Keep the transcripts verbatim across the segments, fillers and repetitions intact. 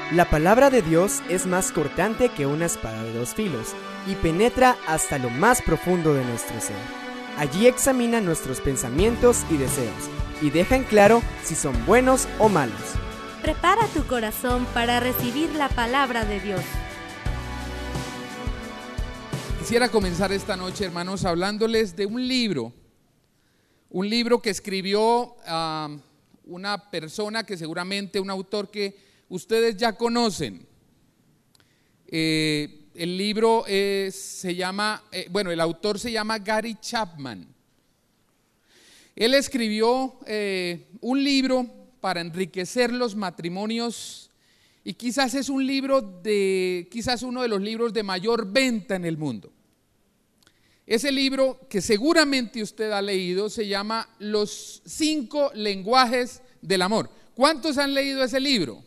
La palabra de Dios es más cortante que una espada de dos filos y penetra hasta lo más profundo de nuestro ser. Allí examina nuestros pensamientos y deseos y deja en claro si son buenos o malos. Prepara tu corazón para recibir la palabra de Dios. Quisiera comenzar esta noche, hermanos, hablándoles de un libro, un libro que escribió uh, una persona que seguramente, un autor que ustedes ya conocen. Eh, el libro eh, se llama, eh, bueno, el autor se llama Gary Chapman. Él escribió eh, un libro para enriquecer los matrimonios y quizás es un libro de, quizás uno de los libros de mayor venta en el mundo. Ese libro que seguramente usted ha leído se llama Los cinco lenguajes del amor. ¿Cuántos han leído ese libro?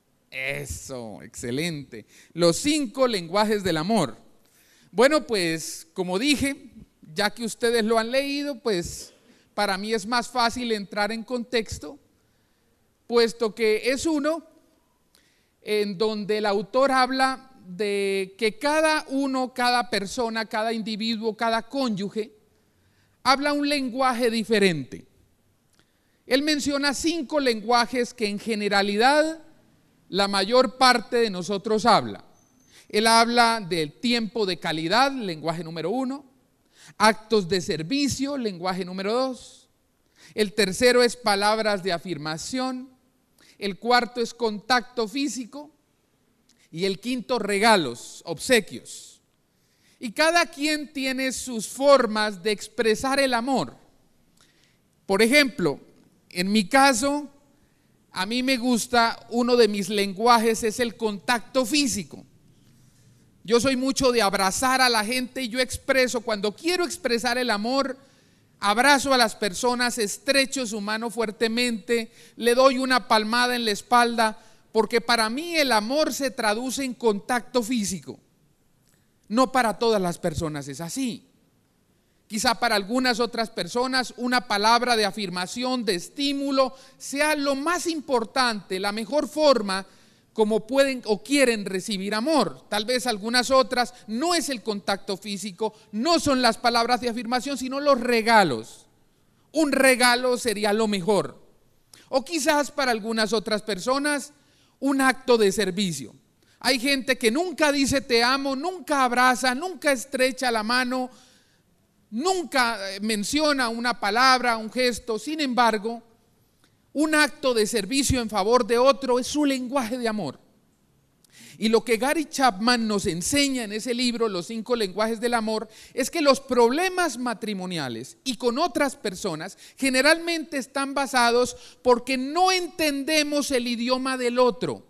Eso, excelente. Los cinco lenguajes del amor. Bueno, pues como dije, ya que ustedes lo han leído, pues para mí es más fácil entrar en contexto, puesto que es uno en donde el autor habla de que cada uno, cada persona, cada individuo, cada cónyuge habla un lenguaje diferente. Él menciona cinco lenguajes que en generalidad la mayor parte de nosotros habla. Él habla del tiempo de calidad, lenguaje número uno, actos de servicio, lenguaje número dos, el tercero es palabras de afirmación, el cuarto es contacto físico y el quinto regalos, obsequios. Y cada quien tiene sus formas de expresar el amor. Por ejemplo, en mi caso, a mí me gusta, uno de mis lenguajes es el contacto físico. Yo soy mucho de abrazar a la gente y yo expreso, cuando quiero expresar el amor, abrazo a las personas, estrecho su mano fuertemente, le doy una palmada en la espalda, porque para mí el amor se traduce en contacto físico. No para todas las personas es así. Quizá para algunas otras personas una palabra de afirmación, de estímulo, sea lo más importante, la mejor forma como pueden o quieren recibir amor. Tal vez algunas otras no es el contacto físico, no son las palabras de afirmación, sino los regalos. Un regalo sería lo mejor. O quizás para algunas otras personas un acto de servicio. Hay gente que nunca dice te amo, nunca abraza, nunca estrecha la mano, nunca menciona una palabra, un gesto. Sin embargo, un acto de servicio en favor de otro es su lenguaje de amor. Y lo que Gary Chapman nos enseña en ese libro, Los cinco lenguajes del amor, es que los problemas matrimoniales y con otras personas generalmente están basados porque no entendemos el idioma del otro.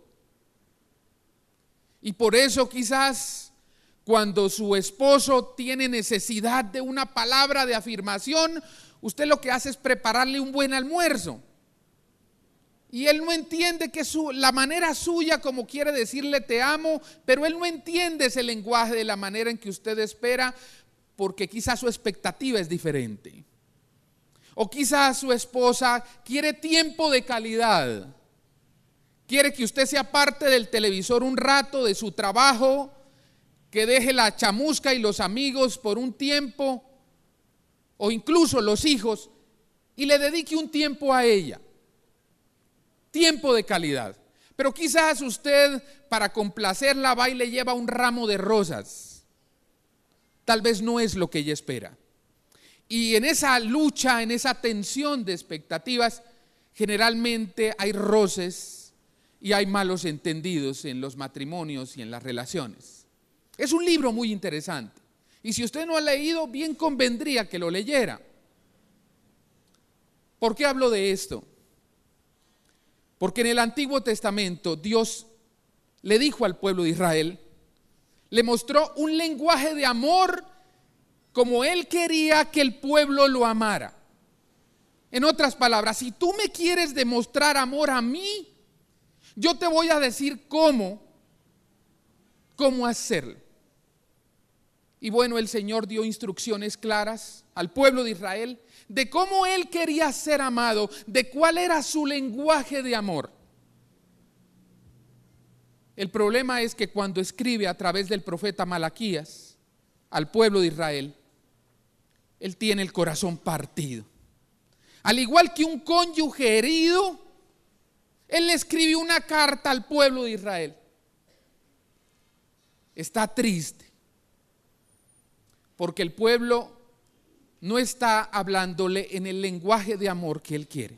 Y por eso quizás cuando su esposo tiene necesidad de una palabra de afirmación, usted lo que hace es prepararle un buen almuerzo. Y él no entiende que su, la manera suya como quiere decirle te amo, pero él no entiende ese lenguaje de la manera en que usted espera, porque quizás su expectativa es diferente. O quizás su esposa quiere tiempo de calidad, quiere que usted sea parte del televisor un rato, de su trabajo, que deje la chamusca y los amigos por un tiempo, o incluso los hijos, y le dedique un tiempo a ella. Tiempo de calidad. Pero quizás usted, para complacerla, va y le lleva un ramo de rosas. Tal vez no es lo que ella espera. Y en esa lucha, en esa tensión de expectativas, generalmente hay roces y hay malos entendidos en los matrimonios y en las relaciones. Es un libro muy interesante. Y si usted no ha leído, bien convendría que lo leyera. ¿Por qué hablo de esto? Porque en el Antiguo Testamento Dios le dijo al pueblo de Israel, le mostró un lenguaje de amor como Él quería que el pueblo lo amara. En otras palabras, si tú me quieres demostrar amor a mí, yo te voy a decir cómo, cómo hacerlo. Y bueno, el Señor dio instrucciones claras al pueblo de Israel de cómo Él quería ser amado, de cuál era su lenguaje de amor. El problema es que cuando escribe a través del profeta Malaquías al pueblo de Israel, él tiene el corazón partido. Al igual que un cónyuge herido, él le escribe una carta al pueblo de Israel. Está triste porque el pueblo no está hablándole en el lenguaje de amor que él quiere.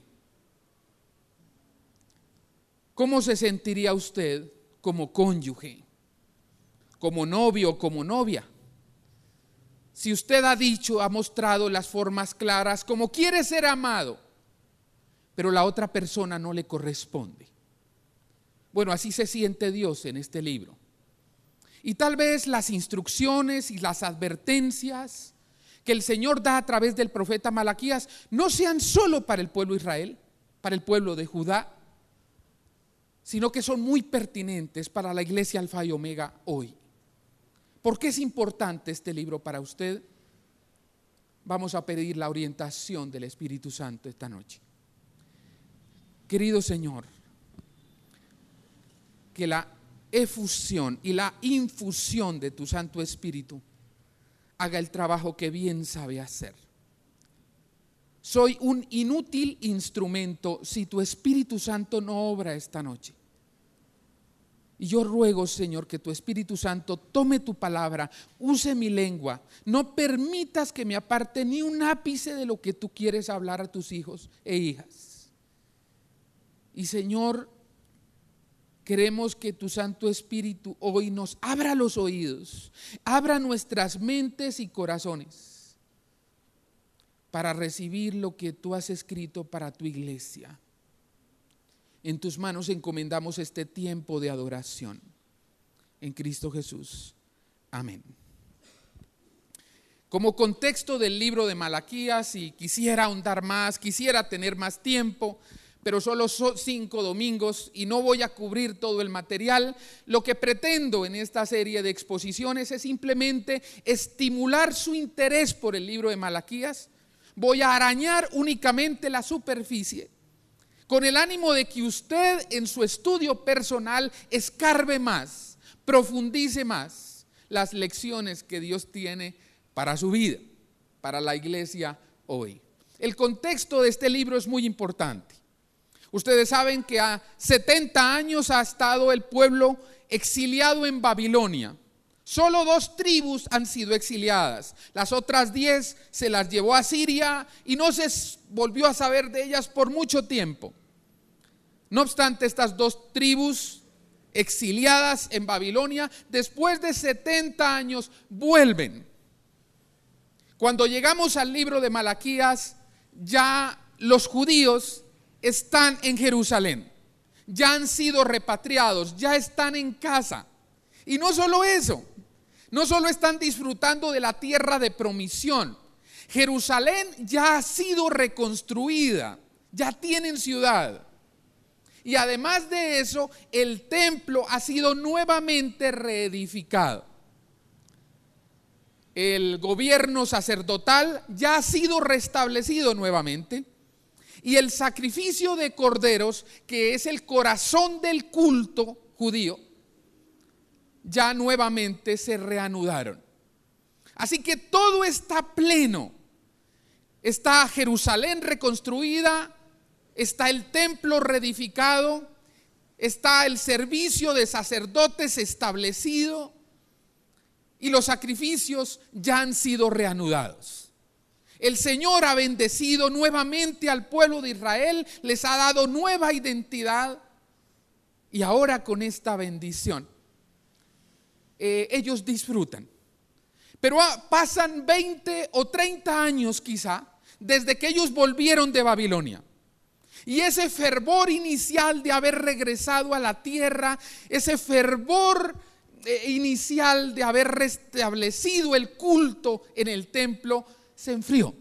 ¿Cómo se sentiría usted como cónyuge, como novio o como novia? Si usted ha dicho, ha mostrado las formas claras como quiere ser amado, pero la otra persona no le corresponde. Bueno, así se siente Dios en este libro. Y tal vez las instrucciones y las advertencias que el Señor da a través del profeta Malaquías no sean solo para el pueblo de Israel, para el pueblo de Judá, sino que son muy pertinentes para la iglesia Alfa y Omega hoy. ¿Por qué es importante este libro para usted? Vamos a pedir la orientación del Espíritu Santo esta noche. Querido Señor, que la efusión y la infusión de tu Santo Espíritu haga el trabajo que bien sabe hacer. Soy un inútil instrumento si tu Espíritu Santo no obra esta noche. Y yo ruego, Señor, que tu Espíritu Santo tome tu palabra, use mi lengua. No permitas que me aparte ni un ápice de lo que tú quieres hablar a tus hijos e hijas. Y Señor, queremos que tu Santo Espíritu hoy nos abra los oídos, abra nuestras mentes y corazones para recibir lo que tú has escrito para tu iglesia. En tus manos encomendamos este tiempo de adoración. En Cristo Jesús. Amén. Como contexto del libro de Malaquías, y quisiera ahondar más, quisiera tener más tiempo, pero solo son cinco domingos y no voy a cubrir todo el material. Lo que pretendo en esta serie de exposiciones es simplemente estimular su interés por el libro de Malaquías. Voy a arañar únicamente la superficie, con el ánimo de que usted en su estudio personal escarbe más, profundice más las lecciones que Dios tiene para su vida, para la iglesia hoy. El contexto de este libro es muy importante. Ustedes saben que a setenta años ha estado el pueblo exiliado en Babilonia. Solo dos tribus han sido exiliadas. Las otras diez se las llevó a Siria y no se volvió a saber de ellas por mucho tiempo. No obstante, estas dos tribus exiliadas en Babilonia, después de setenta años, vuelven. Cuando llegamos al libro de Malaquías, ya los judíos están en Jerusalén, ya han sido repatriados, ya están en casa. Y no solo eso, no solo están disfrutando de la tierra de promisión, Jerusalén ya ha sido reconstruida, ya tienen ciudad. Y además de eso, el templo ha sido nuevamente reedificado. El gobierno sacerdotal ya ha sido restablecido nuevamente. Y el sacrificio de corderos, que es el corazón del culto judío, ya nuevamente se reanudaron. Así que todo está pleno. Está Jerusalén reconstruida, está el templo reedificado, está el servicio de sacerdotes establecido y los sacrificios ya han sido reanudados. El Señor ha bendecido nuevamente al pueblo de Israel, les ha dado nueva identidad y ahora con esta bendición eh, ellos disfrutan. Pero pasan veinte o treinta años quizá desde que ellos volvieron de Babilonia. Y ese fervor inicial de haber regresado a la tierra, ese fervor eh, inicial de haber restablecido el culto en el templo, se enfrió.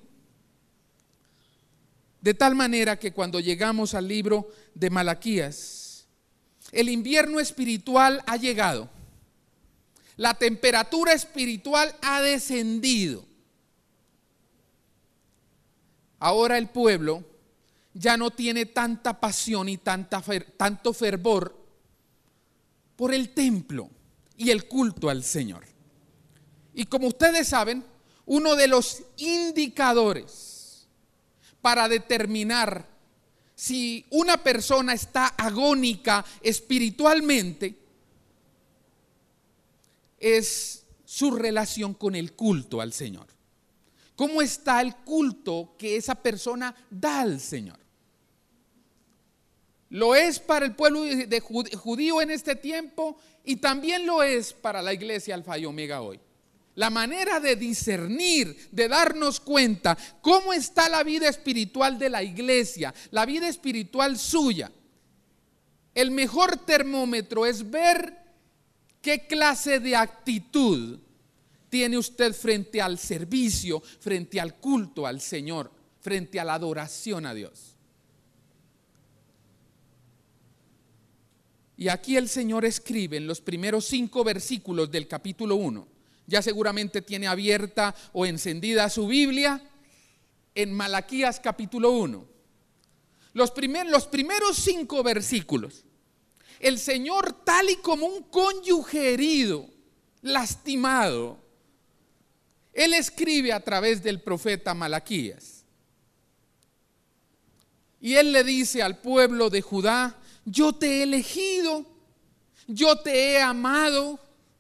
De tal manera que cuando llegamos al libro de Malaquías, el invierno espiritual ha llegado. La temperatura espiritual ha descendido. Ahora el pueblo ya no tiene tanta pasión y tanta fer, tanto fervor por el templo y el culto al Señor. Y como ustedes saben, uno de los indicadores para determinar si una persona está agónica espiritualmente es su relación con el culto al Señor. ¿Cómo está el culto que esa persona da al Señor? Lo es para el pueblo de judío en este tiempo y también lo es para la iglesia Alfa y Omega hoy. La manera de discernir, de darnos cuenta cómo está la vida espiritual de la iglesia, la vida espiritual suya. El mejor termómetro es ver qué clase de actitud tiene usted frente al servicio, frente al culto al Señor, frente a la adoración a Dios. Y aquí el Señor escribe en los primeros cinco versículos del capítulo uno. Ya seguramente tiene abierta o encendida su Biblia en Malaquías capítulo uno. Los, primer, los primeros cinco versículos, el Señor, tal y como un cónyuge herido, lastimado, Él escribe a través del profeta Malaquías. Y Él le dice al pueblo de Judá: yo te he elegido, yo te he amado,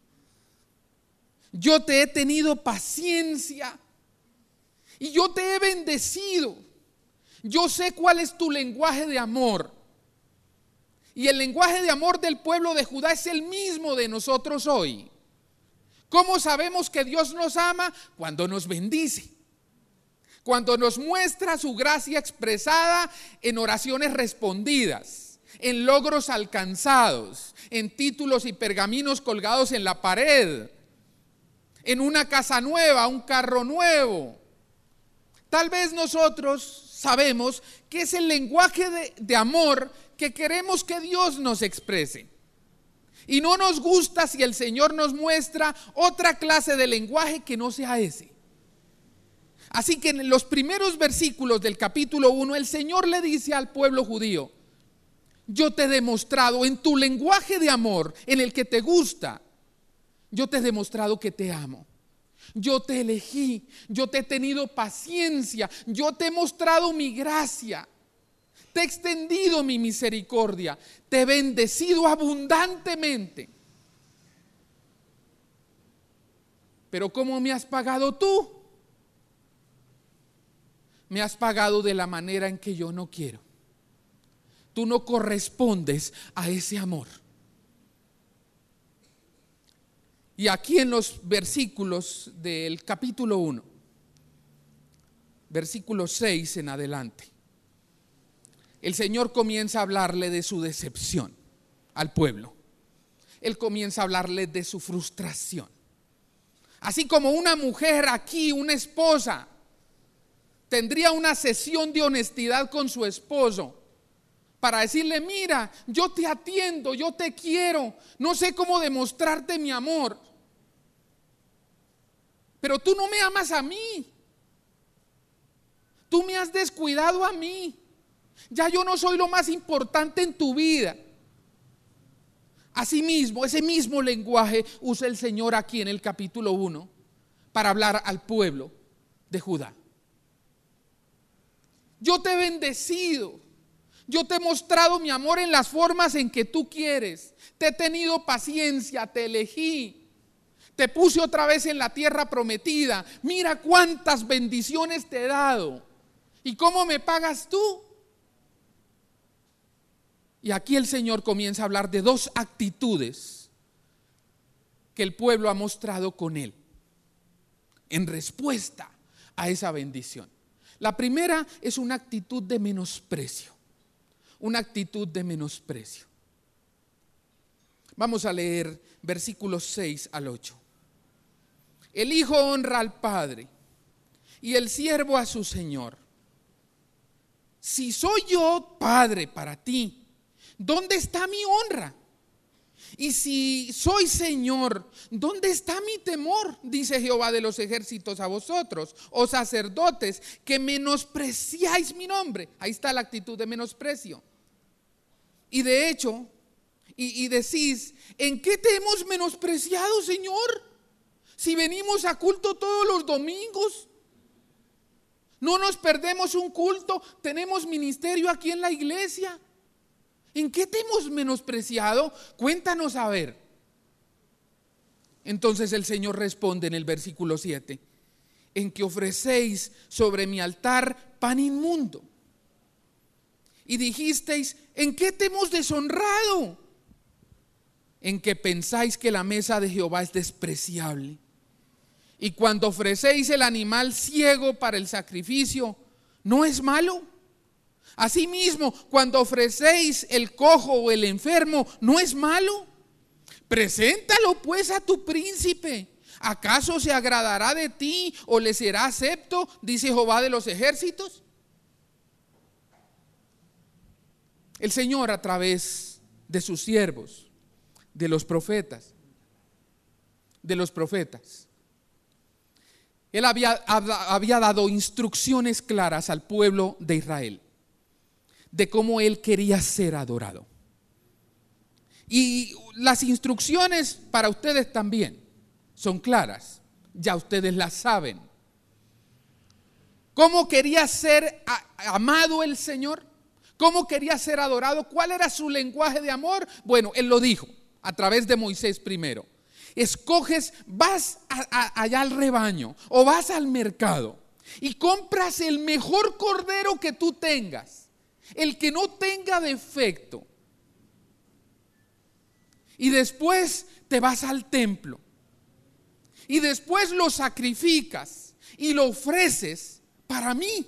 yo te he tenido paciencia y yo te he bendecido. Yo sé cuál es tu lenguaje de amor. Y el lenguaje de amor del pueblo de Judá es el mismo de nosotros hoy. ¿Cómo sabemos que Dios nos ama? Cuando nos bendice, cuando nos muestra su gracia expresada en oraciones respondidas, en logros alcanzados, en títulos y pergaminos colgados en la pared, en una casa nueva, un carro nuevo. Tal vez nosotros sabemos que es el lenguaje de, de amor que queremos que Dios nos exprese. Y no nos gusta si el Señor nos muestra otra clase de lenguaje que no sea ese. Así que en los primeros versículos del capítulo uno, el Señor le dice al pueblo judío: yo te he demostrado en tu lenguaje de amor, en el que te gusta, yo te he demostrado que te amo. Yo te elegí, yo te he tenido paciencia, yo te he mostrado mi gracia, te he extendido mi misericordia, te he bendecido abundantemente. Pero ¿cómo me has pagado tú? Me has pagado de la manera en que yo no quiero. Tú no correspondes a ese amor. Y aquí en los versículos del capítulo uno, versículo seis en adelante, el Señor comienza a hablarle de su decepción al pueblo. Él comienza a hablarle de su frustración. Así como una mujer aquí, una esposa, tendría una sesión de honestidad con su esposo para decirle: mira, yo te atiendo, yo te quiero, no sé cómo demostrarte mi amor, pero tú no me amas a mí, tú me has descuidado a mí, ya yo no soy lo más importante en tu vida. Asimismo, ese mismo lenguaje usa el Señor aquí en el capítulo uno para hablar al pueblo de Judá. Yo te he bendecido, yo te he mostrado mi amor en las formas en que tú quieres, te he tenido paciencia, te elegí, te puse otra vez en la tierra prometida, mira cuántas bendiciones te he dado. ¿Y cómo me pagas tú? Y aquí el Señor comienza a hablar de dos actitudes que el pueblo ha mostrado con Él en respuesta a esa bendición. La primera es una actitud de menosprecio, una actitud de menosprecio. Vamos a leer versículos seis al ocho. El hijo honra al padre y el siervo a su señor. Si soy yo padre para ti, ¿dónde está mi honra? Y si soy Señor, ¿dónde está mi temor? Dice Jehová de los ejércitos a vosotros, oh sacerdotes, que menospreciáis mi nombre. Ahí está la actitud de menosprecio. Y de hecho, y, y decís, ¿en qué te hemos menospreciado, Señor? Si venimos a culto todos los domingos, no nos perdemos un culto, tenemos ministerio aquí en la iglesia. ¿En qué te hemos menospreciado? Cuéntanos a ver. Entonces el Señor responde en el versículo siete, en que ofrecéis sobre mi altar pan inmundo. Y dijisteis, ¿en qué te hemos deshonrado? En que pensáis que la mesa de Jehová es despreciable. Y cuando ofrecéis el animal ciego para el sacrificio, ¿no es malo? Asimismo, cuando ofrecéis el cojo o el enfermo, ¿no es malo? Preséntalo pues a tu príncipe. ¿Acaso se agradará de ti o le será acepto? Dice Jehová de los ejércitos. El Señor, a través de sus siervos, de los profetas, de los profetas, Él había, había dado instrucciones claras al pueblo de Israel de cómo Él quería ser adorado. Y las instrucciones para ustedes también son claras, ya ustedes las saben. ¿Cómo quería ser amado el Señor? ¿Cómo quería ser adorado? ¿Cuál era su lenguaje de amor? Bueno, Él lo dijo a través de Moisés primero. Escoges, vas a, a, allá al rebaño o vas al mercado y compras el mejor cordero que tú tengas, el que no tenga defecto. Y después te vas al templo y después lo sacrificas y lo ofreces para mí.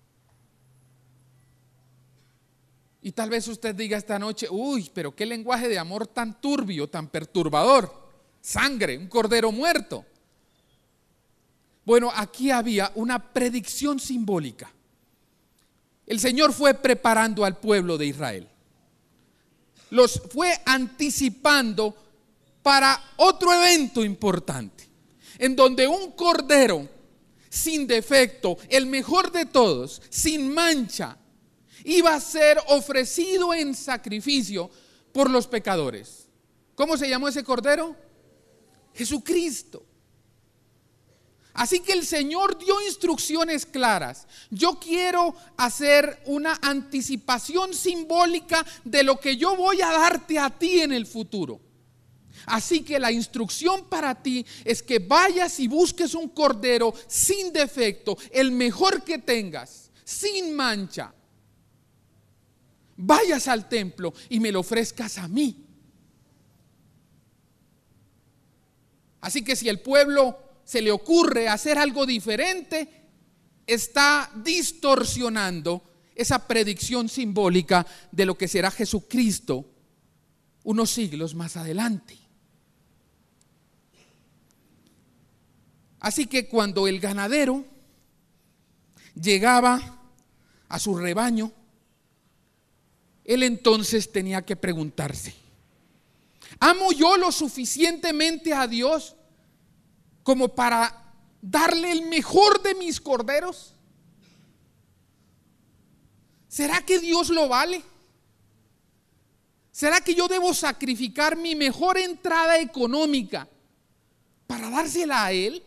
Y tal vez usted diga esta noche, uy, pero qué lenguaje de amor tan turbio, tan perturbador. Sangre, un cordero muerto. Bueno, aquí había una predicción simbólica. El Señor fue preparando al pueblo de Israel. Los fue anticipando para otro evento importante, en donde un cordero sin defecto, el mejor de todos, sin mancha, iba a ser ofrecido en sacrificio por los pecadores. ¿Cómo se llamó ese cordero? Jesucristo. Así que el Señor dio instrucciones claras. Yo quiero hacer una anticipación simbólica de lo que yo voy a darte a ti en el futuro. Así que la instrucción para ti es que vayas y busques un cordero sin defecto, el mejor que tengas, sin mancha. Vayas al templo y me lo ofrezcas a mí. Así que si el pueblo se le ocurre hacer algo diferente, está distorsionando esa predicción simbólica de lo que será Jesucristo unos siglos más adelante. Así que cuando el ganadero llegaba a su rebaño, él entonces tenía que preguntarse, ¿amo yo lo suficientemente a Dios como para darle el mejor de mis corderos? ¿Será que Dios lo vale? ¿Será que yo debo sacrificar mi mejor entrada económica para dársela a Él?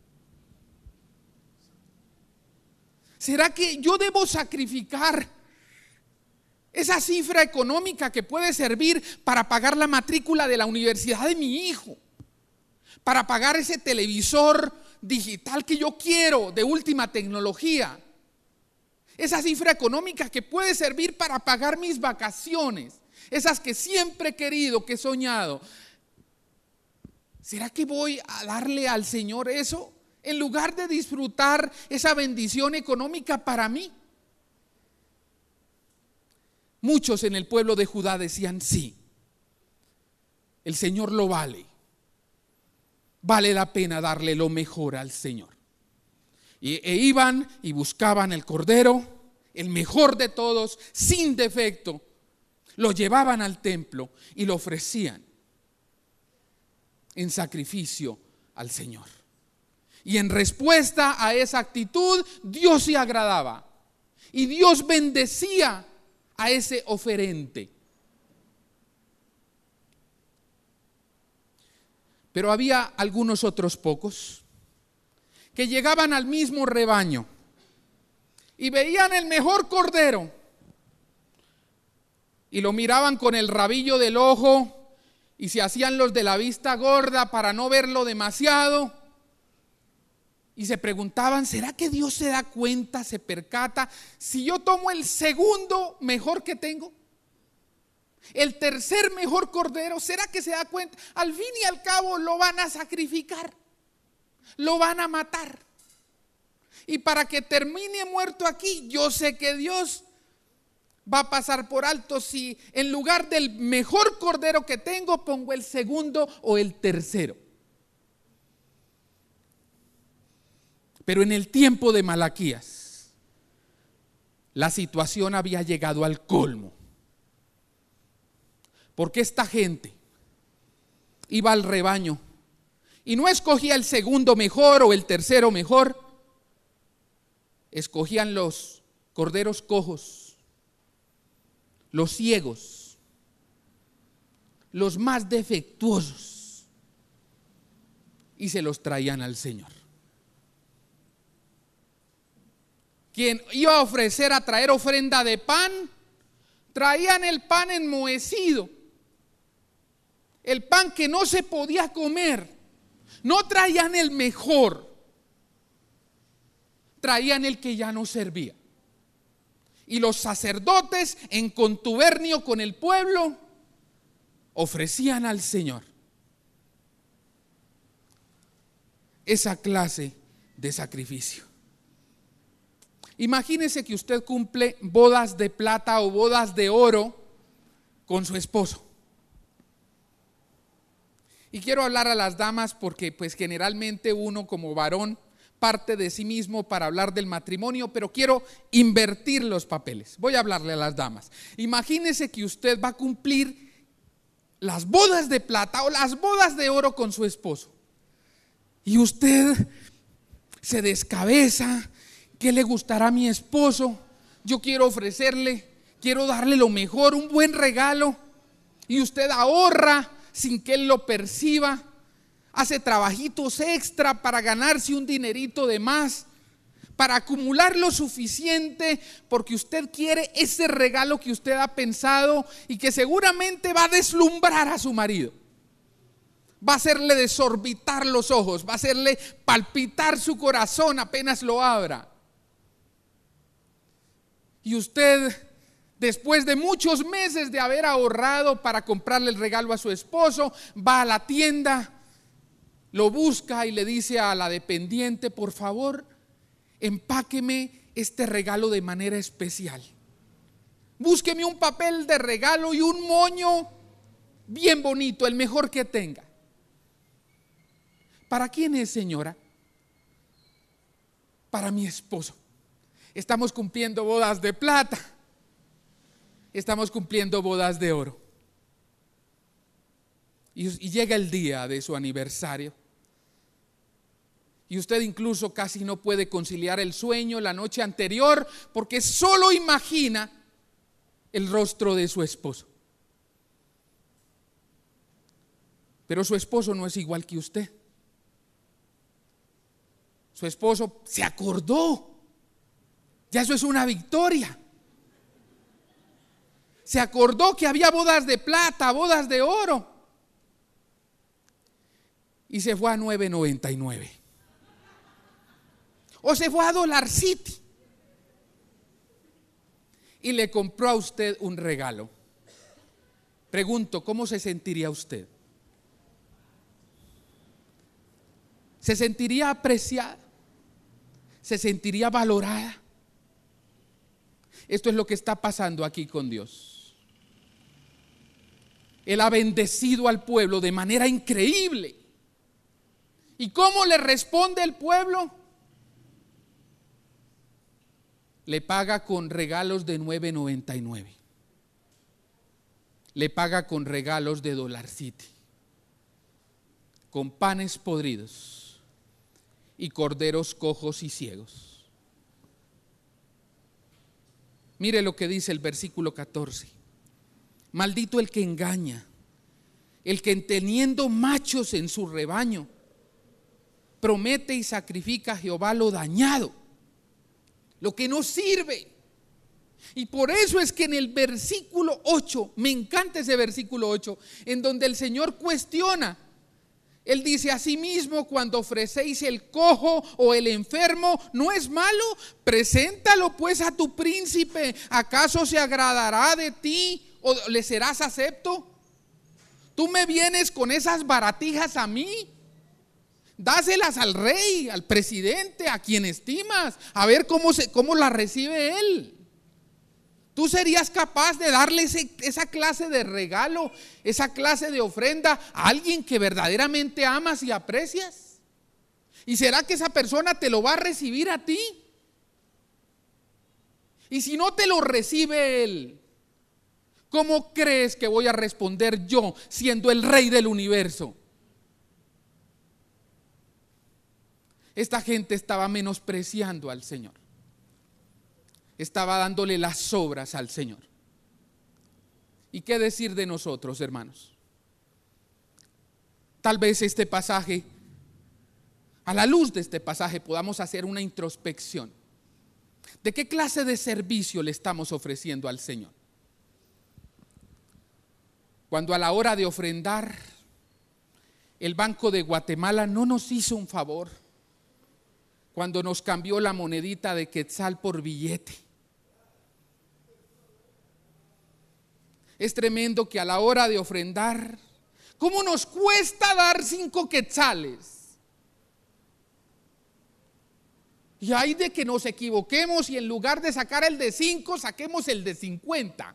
¿Será que yo debo sacrificar esa cifra económica que puede servir para pagar la matrícula de la universidad de mi hijo, para pagar ese televisor digital que yo quiero de última tecnología, esa cifra económica que puede servir para pagar mis vacaciones, esas que siempre he querido, que he soñado? ¿Será que voy a darle al Señor eso en lugar de disfrutar esa bendición económica para mí? Muchos en el pueblo de Judá decían, sí, el Señor lo vale. Vale la pena darle lo mejor al Señor. Y, e iban y buscaban el cordero, el mejor de todos, sin defecto. Lo llevaban al templo y lo ofrecían en sacrificio al Señor. Y en respuesta a esa actitud, Dios se agradaba. Y Dios bendecía a ese oferente. Pero había algunos otros pocos que llegaban al mismo rebaño y veían el mejor cordero y lo miraban con el rabillo del ojo y se hacían los de la vista gorda para no verlo demasiado y se preguntaban, ¿será que Dios se da cuenta, se percata si yo tomo el segundo mejor que tengo? El tercer mejor cordero, ¿será que se da cuenta? Al fin y al cabo lo van a sacrificar, lo van a matar. Y para que termine muerto aquí, yo sé que Dios va a pasar por alto si en lugar del mejor cordero que tengo pongo el segundo o el tercero. Pero en el tiempo de Malaquías, la situación había llegado al colmo. Porque esta gente iba al rebaño y no escogía el segundo mejor o el tercero mejor, escogían los corderos cojos, los ciegos, los más defectuosos y se los traían al Señor. Quien iba a ofrecer a traer ofrenda de pan, traían el pan enmohecido. El pan que no se podía comer, no traían el mejor, traían el que ya no servía. Y los sacerdotes, en contubernio con el pueblo, ofrecían al Señor esa clase de sacrificio. Imagínese que usted cumple bodas de plata o bodas de oro con su esposo. Y quiero hablar a las damas porque pues generalmente uno como varón parte de sí mismo para hablar del matrimonio, pero quiero invertir los papeles. Voy a hablarle a las damas. Imagínese que usted va a cumplir las bodas de plata o las bodas de oro con su esposo. Y usted se descabeza, ¿qué le gustará a mi esposo? Yo quiero ofrecerle, quiero darle lo mejor, un buen regalo. Y usted ahorra sin que él lo perciba, hace trabajitos extra para ganarse un dinerito de más, para acumular lo suficiente, porque usted quiere ese regalo que usted ha pensado y que seguramente va a deslumbrar a su marido, va a hacerle desorbitar los ojos, va a hacerle palpitar su corazón apenas lo abra. Y usted, después de muchos meses de haber ahorrado para comprarle el regalo a su esposo, va a la tienda, lo busca y le dice a la dependiente, por favor, empáqueme este regalo de manera especial. Búsqueme un papel de regalo y un moño bien bonito, el mejor que tenga. ¿Para quién es, señora? Para mi esposo. Estamos cumpliendo bodas de plata. Estamos cumpliendo bodas de oro. Y, y llega el día de su aniversario. Y usted incluso casi no puede conciliar el sueño la noche anterior porque solo imagina el rostro de su esposo. Pero su esposo no es igual que usted. Su esposo se acordó. Ya eso es una victoria. Se acordó que había bodas de plata, bodas de oro. Y se fue a nueve noventa y nueve. O se fue a Dollar City y le compró a usted un regalo. Pregunto, ¿cómo se sentiría usted? ¿Se sentiría apreciada? ¿Se sentiría valorada? Esto es lo que está pasando aquí con Dios. Él ha bendecido al pueblo de manera increíble. ¿Y cómo le responde el pueblo? Le paga con regalos de nueve noventa y nueve. Le paga con regalos de Dollar City, con panes podridos y corderos cojos y ciegos. Mire lo que dice el versículo catorce. Maldito el que engaña el que teniendo machos en su rebaño, promete y sacrifica a Jehová lo dañado, lo que no sirve. Y por eso es que en el versículo ocho, me encanta ese versículo ocho, en donde el Señor cuestiona. Él dice: asimismo, cuando ofrecéis el cojo o el enfermo, ¿no es malo? Preséntalo pues a tu príncipe. ¿Acaso se agradará de ti o le serás acepto? Tú me vienes con esas baratijas a mí. Dáselas al rey, al presidente, a quien estimas, a ver cómo, se, cómo la recibe él. ¿Tú serías capaz de darle ese, esa clase de regalo, esa clase de ofrenda a alguien que verdaderamente amas y aprecias? ¿Y será que esa persona te lo va a recibir a ti? Y si no te lo recibe él, ¿cómo crees que voy a responder yo siendo el rey del universo? Esta gente estaba menospreciando al Señor. Estaba dándole las sobras al Señor. ¿Y qué decir de nosotros, hermanos? Tal vez este pasaje, a la luz de este pasaje, podamos hacer una introspección. ¿De qué clase de servicio le estamos ofreciendo al Señor? Cuando a la hora de ofrendar, el Banco de Guatemala no nos hizo un favor, cuando nos cambió la monedita de quetzal por billete. Es tremendo que a la hora de ofrendar, ¿cómo nos cuesta dar cinco quetzales? Y hay de que nos equivoquemos y en lugar de sacar el de cinco, saquemos el de cincuenta.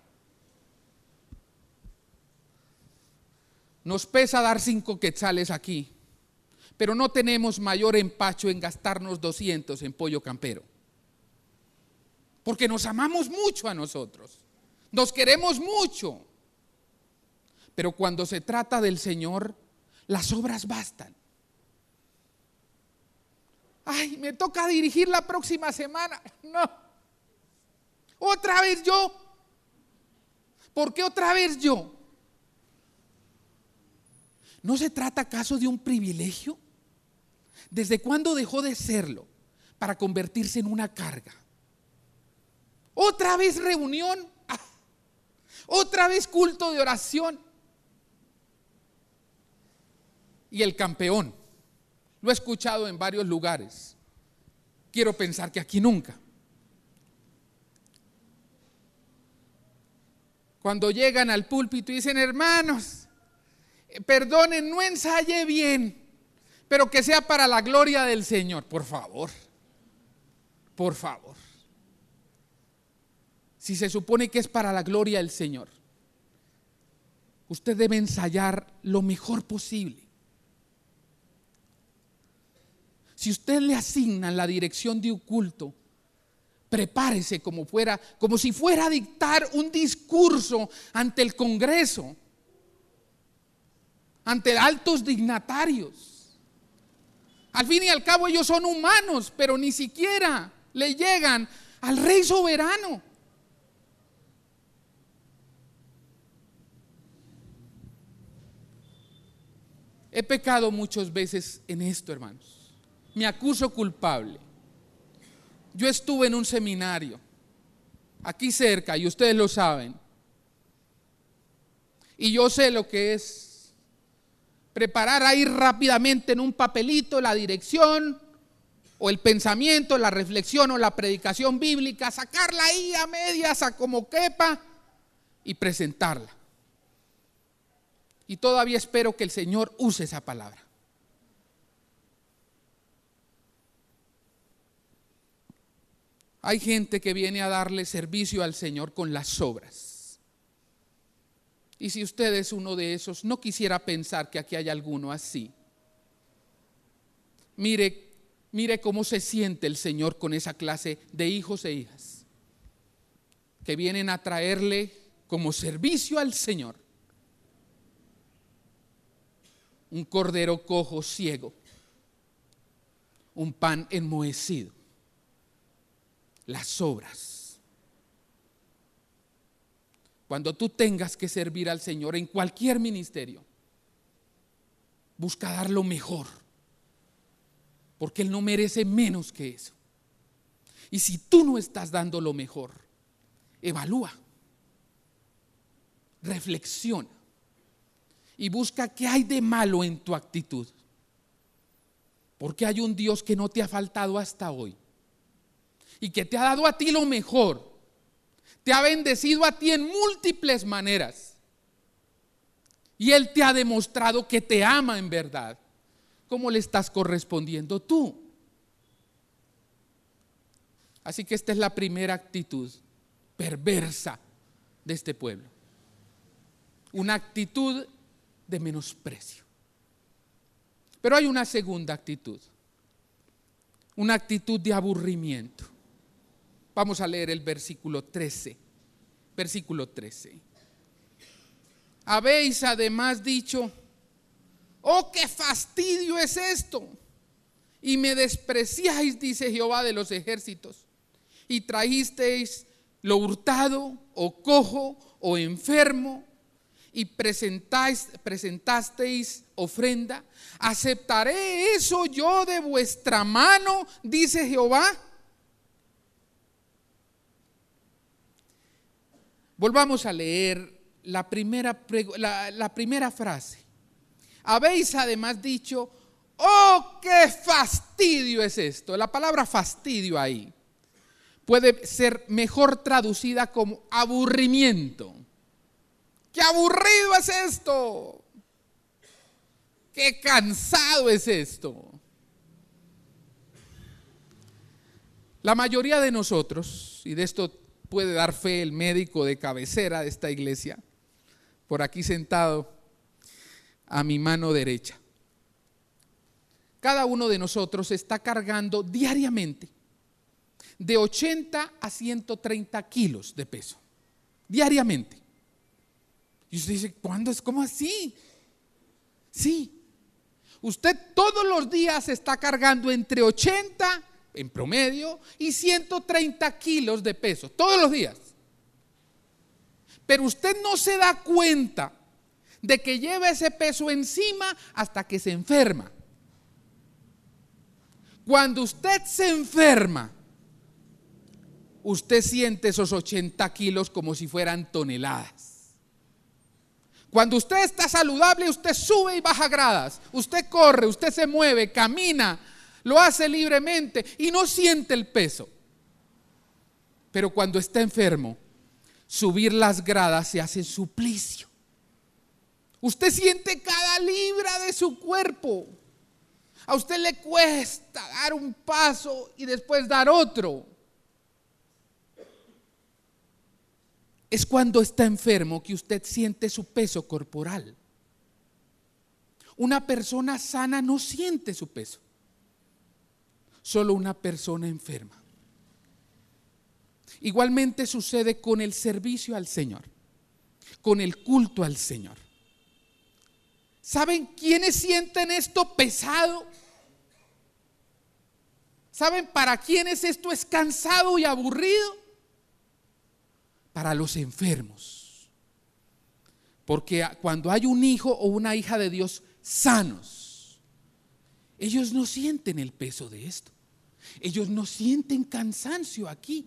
Nos pesa dar cinco quetzales aquí, pero no tenemos mayor empacho en gastarnos doscientos en pollo campero. Porque nos amamos mucho a nosotros. Nos queremos mucho. Pero cuando se trata del Señor, las obras bastan. Ay, me toca dirigir la próxima semana. No. Otra vez yo. ¿Por qué otra vez yo? ¿No se trata acaso de un privilegio? ¿Desde cuándo dejó de serlo para convertirse en una carga? Otra vez reunión. Otra vez culto de oración. Y el campeón, lo he escuchado en varios lugares. Quiero pensar que aquí nunca. Cuando llegan al púlpito y dicen: hermanos, perdonen, no ensayé bien, pero que sea para la gloria del Señor. Por favor, por favor. Si se supone que es para la gloria del Señor, usted debe ensayar lo mejor posible. Si usted le asigna la dirección de un culto, prepárese como fuera, como si fuera a dictar un discurso ante el Congreso, ante altos dignatarios. Al fin y al cabo ellos son humanos, pero ni siquiera le llegan al Rey soberano. He pecado muchas veces en esto, hermanos. Me acuso culpable. Yo estuve en un seminario aquí cerca y ustedes lo saben. Y yo sé lo que es preparar ahí rápidamente en un papelito la dirección o el pensamiento, la reflexión o la predicación bíblica, sacarla ahí a medias, a como quepa y presentarla. Y todavía espero que el Señor use esa palabra. Hay gente que viene a darle servicio al Señor con las obras. Y si usted es uno de esos, no quisiera pensar que aquí hay alguno así. Mire, mire cómo se siente el Señor con esa clase de hijos e hijas que vienen a traerle como servicio al Señor un cordero cojo ciego, un pan enmohecido, las obras. Cuando tú tengas que servir al Señor en cualquier ministerio, busca dar lo mejor, porque Él no merece menos que eso. Y si tú no estás dando lo mejor, evalúa, reflexiona y busca qué hay de malo en tu actitud. Porque hay un Dios que no te ha faltado hasta hoy y que te ha dado a ti lo mejor, te ha bendecido a ti en múltiples maneras y Él te ha demostrado que te ama en verdad. ¿Cómo le estás correspondiendo tú? Así que esta es la primera actitud perversa de este pueblo, una actitud de menosprecio. Pero hay una segunda actitud, una actitud de aburrimiento. Vamos a leer el versículo trece. Versículo trece. Habéis además dicho: oh, qué fastidio es esto, y me despreciáis, dice Jehová de los ejércitos, y trajisteis lo hurtado, o cojo, o enfermo, y presentáis, presentasteis ofrenda. ¿Aceptaré eso yo de vuestra mano? Dice Jehová. Volvamos a leer la primera, la, la primera frase. Habéis además dicho: oh, qué fastidio es esto. La palabra fastidio ahí puede ser mejor traducida como aburrimiento. ¡Qué aburrido es esto! ¡Qué cansado es esto! La mayoría de nosotros, y de esto puede dar fe el médico de cabecera de esta iglesia, por aquí sentado a mi mano derecha, cada uno de nosotros está cargando diariamente de ochenta a ciento treinta kilos de peso, diariamente. Y usted dice: ¿cuándo es? ¿Cómo así? Sí, usted todos los días está cargando entre ochenta en promedio y ciento treinta kilos de peso, todos los días. Pero usted no se da cuenta de que lleva ese peso encima hasta que se enferma. Cuando usted se enferma, usted siente esos ochenta kilos como si fueran toneladas. Cuando usted está saludable, usted sube y baja gradas, usted corre, usted se mueve, camina, lo hace libremente y no siente el peso. Pero cuando está enfermo, subir las gradas se hace suplicio. Usted siente cada libra de su cuerpo. A usted le cuesta dar un paso y después dar otro. Es cuando está enfermo que usted siente su peso corporal. Una persona sana no siente su peso. Solo una persona enferma. Igualmente sucede con el servicio al Señor, con el culto al Señor. ¿Saben quiénes sienten esto pesado? ¿Saben para quiénes esto es cansado y aburrido? Para los enfermos. Porque cuando hay un hijo o una hija de Dios sanos, ellos no sienten el peso de esto. Ellos no sienten cansancio aquí.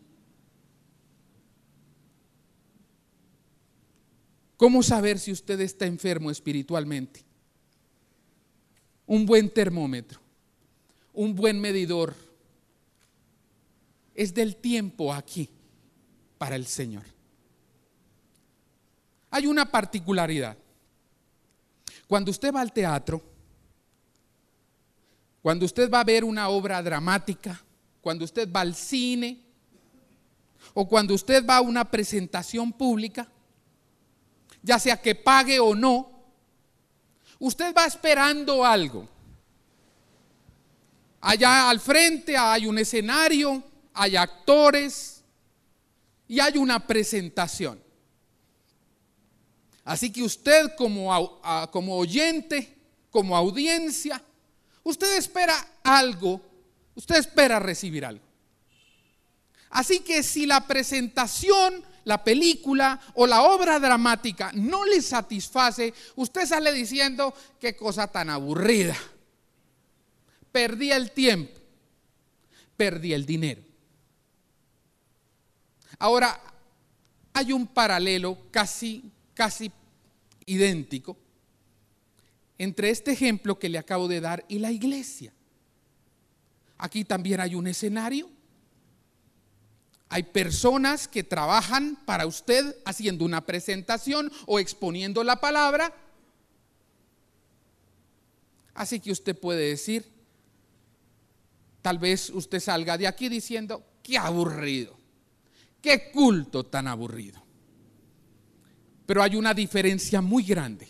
¿Cómo saber si usted está enfermo espiritualmente? Un buen termómetro, un buen medidor, es del tiempo aquí para el Señor. Hay una particularidad. Cuando usted va al teatro, cuando usted va a ver una obra dramática, cuando usted va al cine, o cuando usted va a una presentación pública, ya sea que pague o no, usted va esperando algo. Allá al frente hay un escenario, hay actores y hay una presentación. Así que usted como, como oyente, como audiencia, usted espera algo, usted espera recibir algo. Así que si la presentación la película o la obra dramática no le satisface, usted sale diciendo: qué cosa tan aburrida. Perdí el tiempo, perdí el dinero. Ahora, hay un paralelo casi, casi idéntico entre este ejemplo que le acabo de dar y la iglesia. Aquí también hay un escenario. Hay personas que trabajan para usted haciendo una presentación o exponiendo la palabra. Así que usted puede decir, tal vez usted salga de aquí diciendo: qué aburrido, qué culto tan aburrido. Pero hay una diferencia muy grande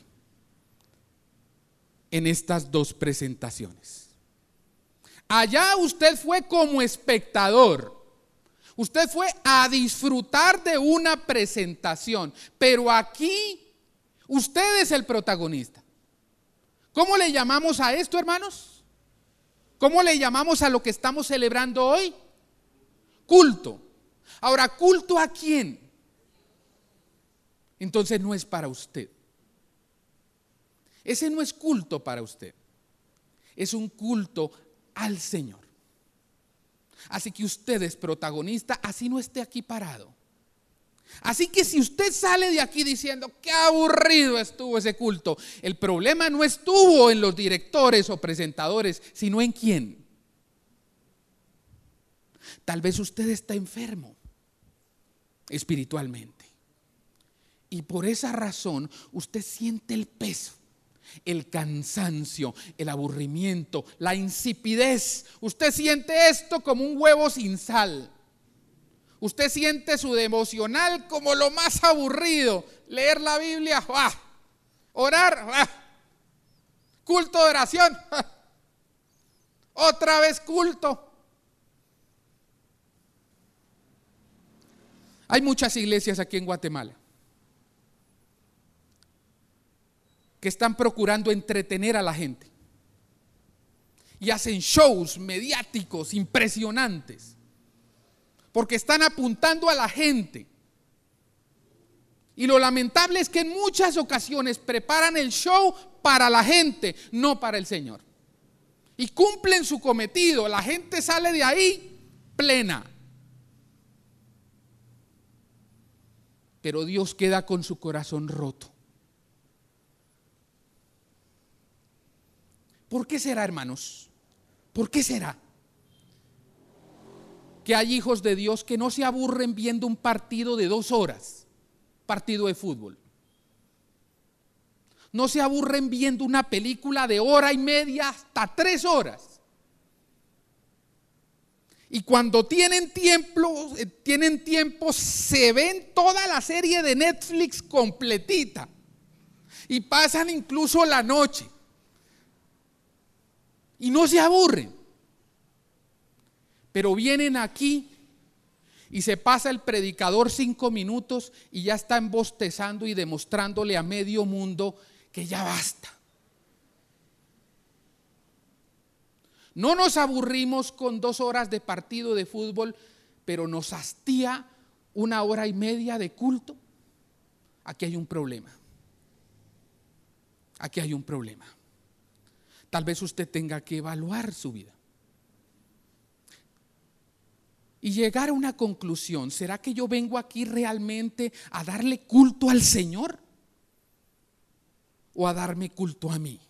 en estas dos presentaciones. Allá usted fue como espectador. Usted fue a disfrutar de una presentación, pero aquí usted es el protagonista. ¿Cómo le llamamos a esto, hermanos? ¿Cómo le llamamos a lo que estamos celebrando hoy? Culto. Ahora, ¿culto a quién? Entonces no es para usted. Ese no es culto para usted. Es un culto al Señor. Así que usted es protagonista, así no esté aquí parado. Así que si usted sale de aquí diciendo: qué aburrido estuvo ese culto, el problema no estuvo en los directores o presentadores, sino en quién. Tal vez usted está enfermo espiritualmente y por esa razón usted siente el peso, el cansancio, el aburrimiento, la insipidez. Usted siente esto como un huevo sin sal. Usted siente su devocional como lo más aburrido. Leer la Biblia, ¡ah! Orar, ¡ah! Culto de oración, ¡ah! Otra vez culto. Hay muchas iglesias aquí en Guatemala que están procurando entretener a la gente y hacen shows mediáticos impresionantes porque están apuntando a la gente. Y lo lamentable es que en muchas ocasiones preparan el show para la gente, no para el Señor, y cumplen su cometido. La gente sale de ahí plena, pero Dios queda con su corazón roto. ¿Por qué será, hermanos? ¿Por qué será que hay hijos de Dios que no se aburren viendo un partido de dos horas, partido de fútbol? No se aburren viendo una película de hora y media hasta tres horas. Y cuando tienen tiempo, tienen tiempo, se ven toda la serie de Netflix completita y pasan incluso la noche. Y no se aburren, pero vienen aquí y se pasa el predicador cinco minutos y ya están bostezando y demostrándole a medio mundo que ya basta. No nos aburrimos con dos horas de partido de fútbol, pero nos hastía una hora y media de culto. Aquí hay un problema. Aquí hay un problema. Tal vez usted tenga que evaluar su vida y llegar a una conclusión. ¿Será que yo vengo aquí realmente a darle culto al Señor o a darme culto a mí?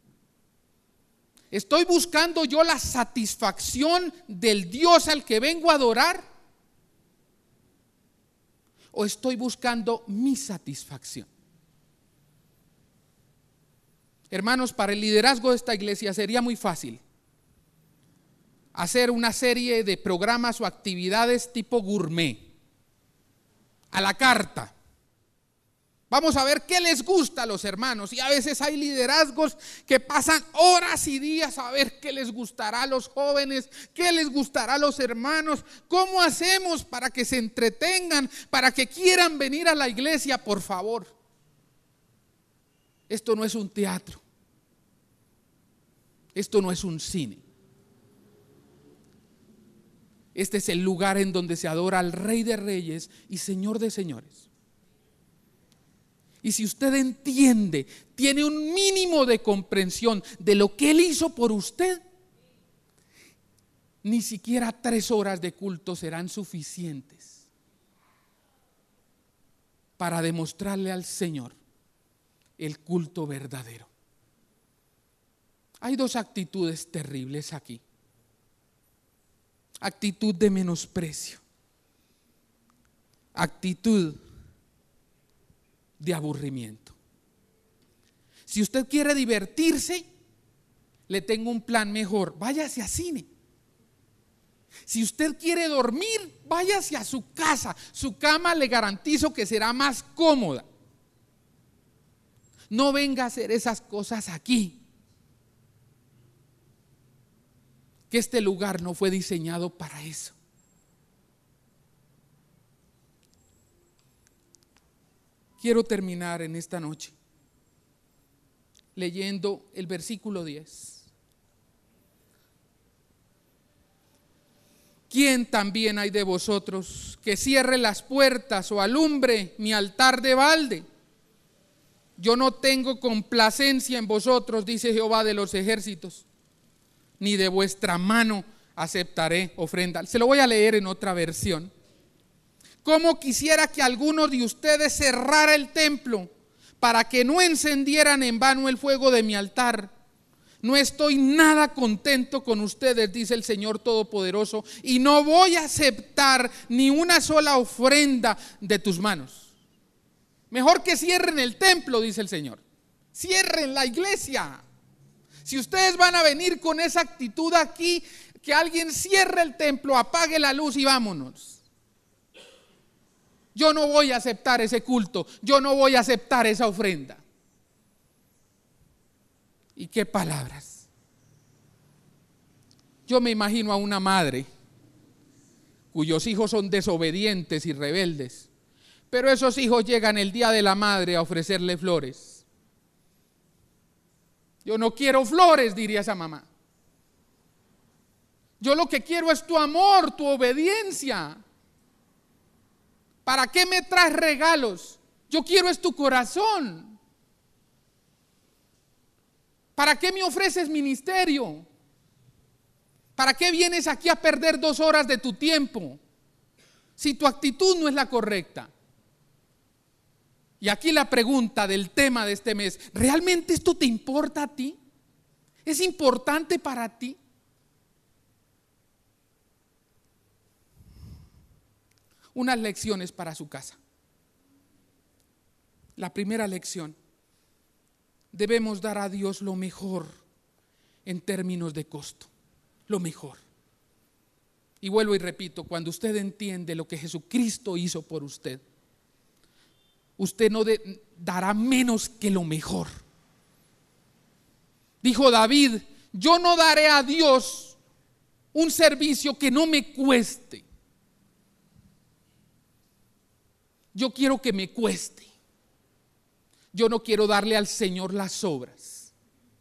¿Estoy buscando yo la satisfacción del Dios al que vengo a adorar o estoy buscando mi satisfacción? Hermanos, para el liderazgo de esta iglesia sería muy fácil hacer una serie de programas o actividades tipo gourmet, a la carta. Vamos a ver qué les gusta a los hermanos. Y a veces hay liderazgos que pasan horas y días a ver qué les gustará a los jóvenes, qué les gustará a los hermanos. ¿Cómo hacemos para que se entretengan, para que quieran venir a la iglesia? Por favor. Esto no es un teatro. Esto no es un cine. Este es el lugar en donde se adora al Rey de Reyes y Señor de Señores. Y si usted entiende, tiene un mínimo de comprensión de lo que Él hizo por usted, ni siquiera tres horas de culto serán suficientes para demostrarle al Señor el culto verdadero. Hay dos actitudes terribles aquí. Actitud de menosprecio, actitud de aburrimiento. Si usted quiere divertirse, le tengo un plan mejor: váyase a cine. Si usted quiere dormir, váyase a su casa. Su cama le garantizo que será más cómoda. No venga a hacer esas cosas aquí, que este lugar no fue diseñado para eso. Quiero terminar en esta noche leyendo el versículo diez. ¿Quién también hay de vosotros que cierre las puertas o alumbre mi altar de balde? Yo no tengo complacencia en vosotros, dice Jehová de los ejércitos, ni de vuestra mano aceptaré ofrenda. Se lo voy a leer en otra versión. ¿Cómo quisiera que alguno de ustedes cerrara el templo para que no encendieran en vano el fuego de mi altar? No estoy nada contento con ustedes, dice el Señor Todopoderoso, y no voy a aceptar ni una sola ofrenda de tus manos. Mejor que cierren el templo, dice el Señor. Cierren la iglesia. Si ustedes van a venir con esa actitud aquí, que alguien cierre el templo, apague la luz y vámonos. Yo no voy a aceptar ese culto, yo no voy a aceptar esa ofrenda. ¿Y qué palabras? Yo me imagino a una madre cuyos hijos son desobedientes y rebeldes, pero esos hijos llegan el día de la madre a ofrecerle flores. Yo no quiero flores, diría esa mamá. Yo lo que quiero es tu amor, tu obediencia. ¿Para qué me traes regalos? Yo quiero es tu corazón. ¿Para qué me ofreces ministerio? ¿Para qué vienes aquí a perder dos horas de tu tiempo si tu actitud no es la correcta? Y aquí la pregunta del tema de este mes: ¿realmente esto te importa a ti? ¿Es importante para ti? Unas lecciones para su casa. La primera lección: debemos dar a Dios lo mejor en términos de costo, lo mejor. Y vuelvo y repito, cuando usted entiende lo que Jesucristo hizo por usted, usted no de, dará menos que lo mejor. Dijo David: yo no daré a Dios un servicio que no me cueste. Yo quiero que me cueste. Yo no quiero darle al Señor las obras.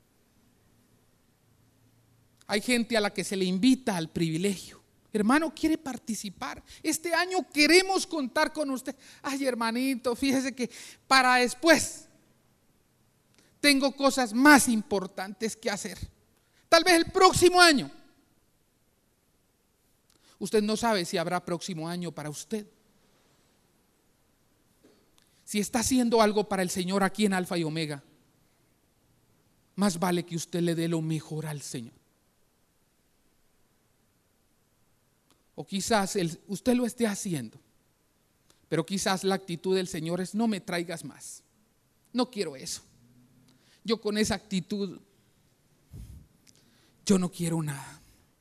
Hay gente a la que se le invita al privilegio. Hermano, ¿quiere participar? Este año queremos contar con usted. Ay, hermanito, fíjese que para después tengo cosas más importantes que hacer. Tal vez el próximo año. Usted no sabe si habrá próximo año para usted. Si está haciendo algo para el Señor aquí en Alfa y Omega, más vale que usted le dé lo mejor al Señor. O quizás el, usted lo esté haciendo, pero quizás la actitud del Señor es: no me traigas más, no quiero eso. Yo con esa actitud, yo no quiero nada.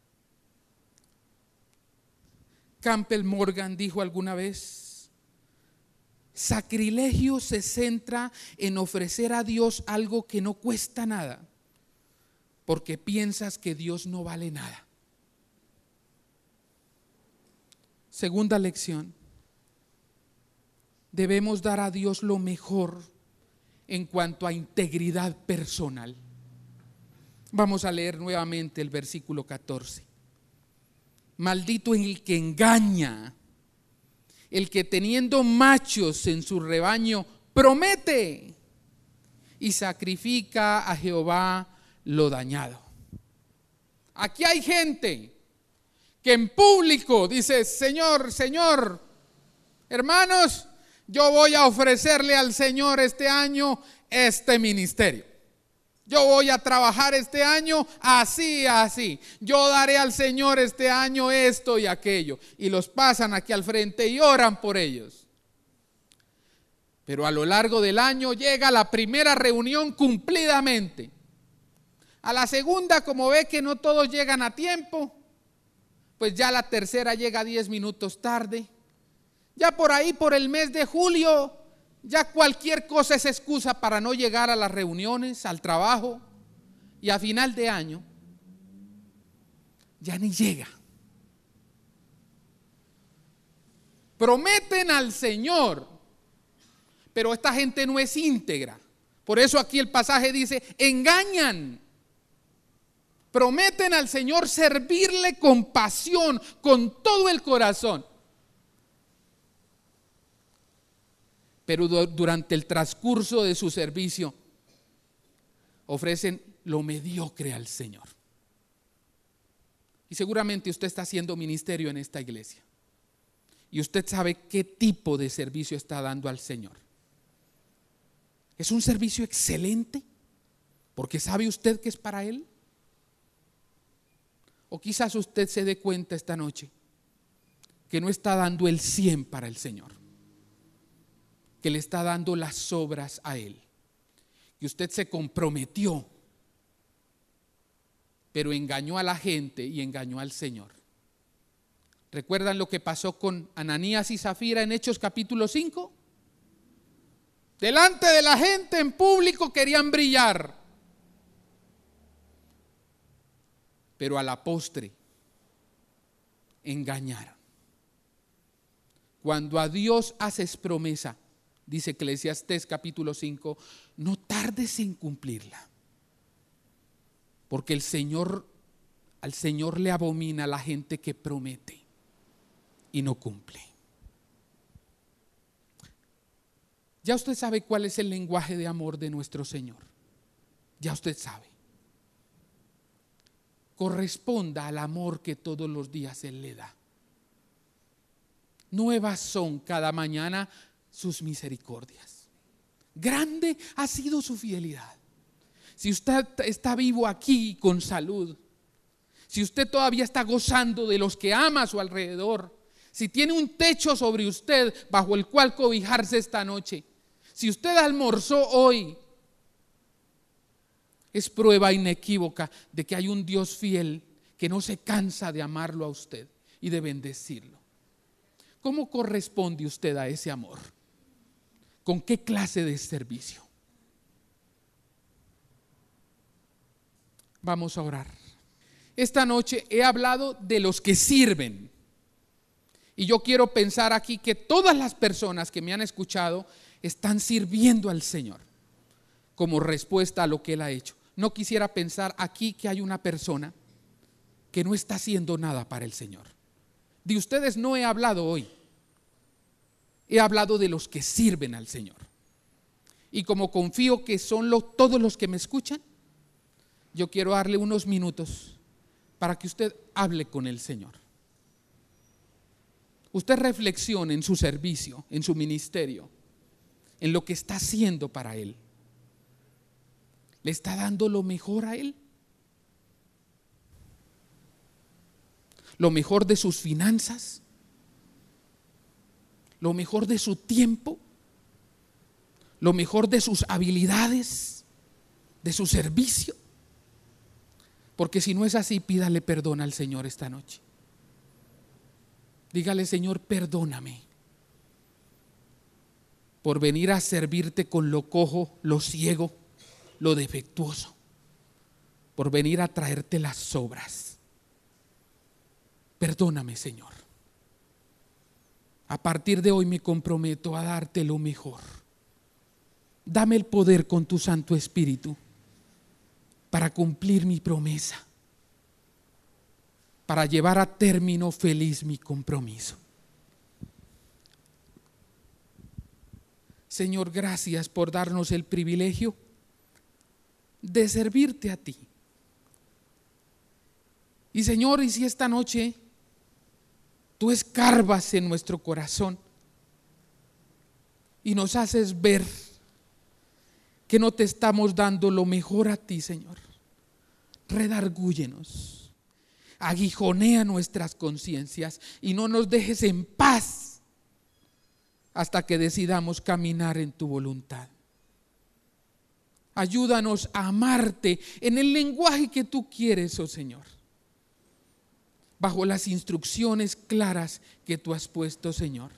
Campbell Morgan dijo alguna vez: sacrilegio se centra en ofrecer a Dios algo que no cuesta nada, porque piensas que Dios no vale nada. Segunda lección: debemos dar a Dios lo mejor en cuanto a integridad personal. Vamos a leer nuevamente el versículo catorce. Maldito el que engaña, el que teniendo machos en su rebaño promete y sacrifica a Jehová lo dañado. Aquí hay gente que en público dice: Señor, Señor, hermanos, yo voy a ofrecerle al Señor este año este ministerio. Yo voy a trabajar este año así, así. Yo daré al Señor este año esto y aquello. Y los pasan aquí al frente y oran por ellos. Pero a lo largo del año llega la primera reunión cumplidamente. A la segunda, como ve que no todos llegan a tiempo, pues ya la tercera llega diez minutos tarde. Ya por ahí, por el mes de julio, ya cualquier cosa es excusa para no llegar a las reuniones, al trabajo, y a final de año ya ni llega. Prometen al Señor, pero esta gente no es íntegra. Por eso aquí el pasaje dice: engañan. Prometen al Señor servirle con pasión, con todo el corazón. Pero durante el transcurso de su servicio ofrecen lo mediocre al Señor. Y seguramente usted está haciendo ministerio en esta iglesia y usted sabe qué tipo de servicio está dando al Señor. ¿Es un servicio excelente porque sabe usted que es para Él? O quizás usted se dé cuenta esta noche que no está dando el cien para el Señor, que le está dando las obras a Él. Y usted se comprometió, pero engañó a la gente y engañó al Señor. ¿Recuerdan lo que pasó con Ananías y Zafira en Hechos capítulo cinco? Delante de la gente en público querían brillar, pero a la postre engañaron. Cuando a Dios haces promesa, dice Eclesiastés capítulo cinco, no tardes en cumplirla, porque el Señor, al Señor le abomina la gente que promete y no cumple. Ya usted sabe cuál es el lenguaje de amor de nuestro Señor. Ya usted sabe. Corresponda al amor que todos los días Él le da. Nuevas son cada mañana sus misericordias. Grande ha sido su fidelidad. Si usted está vivo aquí con salud, si usted todavía está gozando de los que ama a su alrededor, si tiene un techo sobre usted bajo el cual cobijarse esta noche, si usted almorzó hoy, es prueba inequívoca de que hay un Dios fiel que no se cansa de amarlo a usted y de bendecirlo. ¿Cómo corresponde usted a ese amor? ¿Con qué clase de servicio? Vamos a orar. Esta noche he hablado de los que sirven. Y yo quiero pensar aquí que todas las personas que me han escuchado están sirviendo al Señor como respuesta a lo que Él ha hecho. No quisiera pensar aquí que hay una persona que no está haciendo nada para el Señor. De ustedes no he hablado hoy. He hablado de los que sirven al Señor. Y como confío que son los, todos los que me escuchan, yo quiero darle unos minutos para que usted hable con el Señor. Usted reflexione en su servicio, en su ministerio, en lo que está haciendo para Él. ¿Le está dando lo mejor a Él? ¿Lo mejor de sus finanzas? ¿Lo mejor de su tiempo? ¿Lo mejor de sus habilidades? ¿De su servicio? Porque si no es así, pídale perdón al Señor esta noche. Dígale: Señor, perdóname por venir a servirte con lo cojo, lo ciego, lo defectuoso, por venir a traerte las sobras. Perdóname, Señor. A partir de hoy me comprometo a darte lo mejor. Dame el poder con tu Santo Espíritu para cumplir mi promesa. para llevar a término feliz mi compromiso. Señor, gracias por darnos el privilegio de servirte a ti. Y Señor, y si esta noche tú escarbas en nuestro corazón y nos haces ver que no te estamos dando lo mejor a ti, Señor, redargúyenos, aguijonea nuestras conciencias y no nos dejes en paz hasta que decidamos caminar en tu voluntad. Ayúdanos a amarte en el lenguaje que tú quieres, oh Señor, bajo las instrucciones claras que tú has puesto, Señor.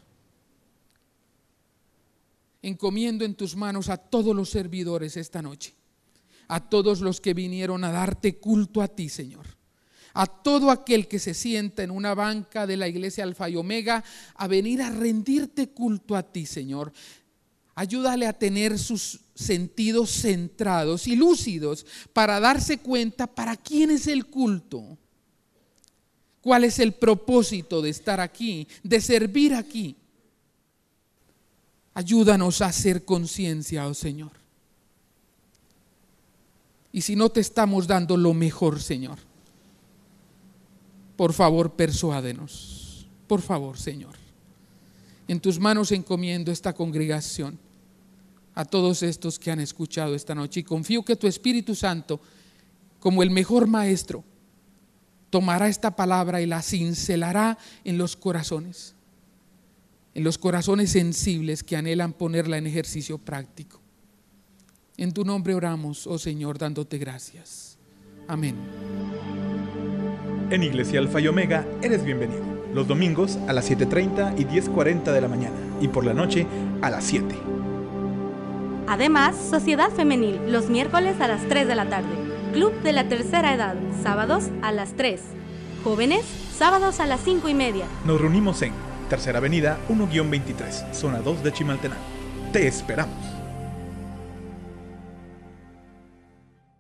Encomiendo en tus manos a todos los servidores esta noche, a todos los que vinieron a darte culto a ti, Señor, a todo aquel que se sienta en una banca de la iglesia Alfa y Omega a venir a rendirte culto a ti, Señor. Ayúdale a tener sus sentidos centrados y lúcidos para darse cuenta para quién es el culto, cuál es el propósito de estar aquí, de servir aquí. Ayúdanos a hacer conciencia, oh Señor. Y si no te estamos dando lo mejor, Señor, por favor, persuádenos. Por favor, Señor. En tus manos encomiendo esta congregación, a todos estos que han escuchado esta noche, y confío que tu Espíritu Santo, como el mejor maestro, tomará esta palabra y la cincelará en los corazones, en los corazones sensibles que anhelan ponerla en ejercicio práctico. En tu nombre oramos, oh Señor, dándote gracias. Amén. En Iglesia Alfa y Omega eres bienvenido. Los domingos a las siete treinta y diez cuarenta de la mañana y por la noche a las siete. Además, Sociedad Femenil, los miércoles a las tres de la tarde. Club de la Tercera Edad, sábados a las tres. Jóvenes, sábados a las cinco y media. Nos reunimos en Tercera Avenida uno guión veintitrés, zona dos de Chimaltenango. Te esperamos.